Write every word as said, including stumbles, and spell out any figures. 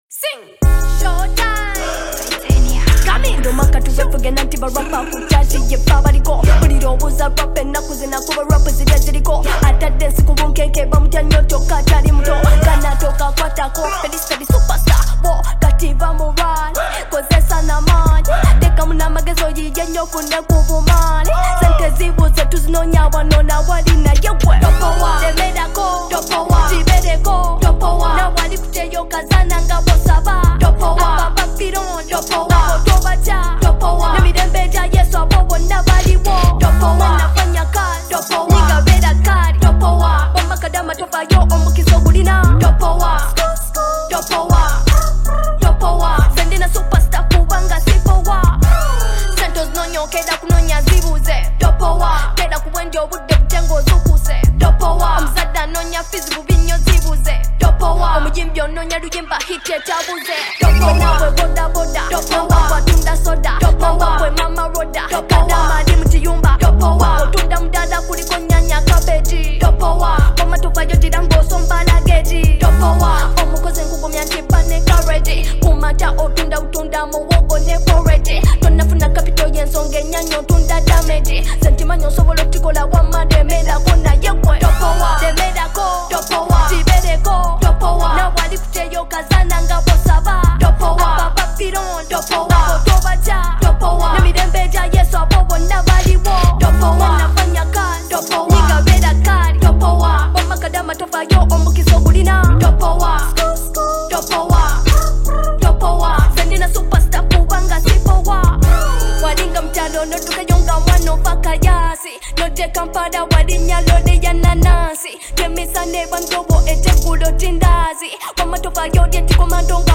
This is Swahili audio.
Sing Showtime Kami Domaka tuwe fugena tiba rapa Kuchaji ye fabariko Buliro buza rape nakuze na kuba rapa zile ziliko Ata dance kubunkeke bamutia nyoto katari mto Kana toka kwa tako Feliz feliz superstar Wo kativa moral Kozesa na mani Deka muna magezo yiyenyo kune kubumani Sente zibuze tuzinonya wanona wali na yewe Dopowa Demedako Dopowa Tibedeko Dopowa Na wali kuteyo kazana nga bosaba Dopowa Ababa piron Dopowa Otobacha Dopowa Na mirembeja yesu abobo na baliwo Dopowa Nafanya kazi Dopowa Niga reda kari Dopowa Oma kadama tofa yo omukiso gulina Dopowa Dopowa Dopowa Sendina superstar kubanga sipowa Santos nonyo keda kunonya zibuze Dopowa Keda kuwendio bude butengo zukuse Dopowa Mzada nonya fizi bubinyo zibuze Dopowa Omujimbyo nonya luyimba hite tabuze Dopowa We boda boda Dopowa Watunda soda Dopowa We mama roda Kada madi mtiyumba Dopowa Otunda mdada kuliko nyanya kabeji Dopowa Oma tufa yojida mboso mbala geji Dopowa Omukoze ngugo myantipa ne karedi Kumata otunda utunda muwogo ne koredi Tonafuna kapito yensonge nyanyo tunda damage Sentima nyosovolo tikola wamade meda kona yekwe Dopowa Demeda ko Dopowa Tibedeko Dopowa Na wali kuteyo kazana nga bosaba Dopowa Ababa piron Dopowa Otobacha Dopowa Na mirembeja yesu abobo na baliwo Dopowa Nafanya kazi Dopowa Niga reda kari Dopowa Oma kadama tofa yo omukiso gulina Dopowa Dopowa Dopowa Sendina superstar kubanga sipowa Walinga mtalo notuka yonga mwano faka yasi Note kampada wadinya lode ya nanasi Kemisa neba ndobo ete kudo tindazi Wama tofa yodi eti komando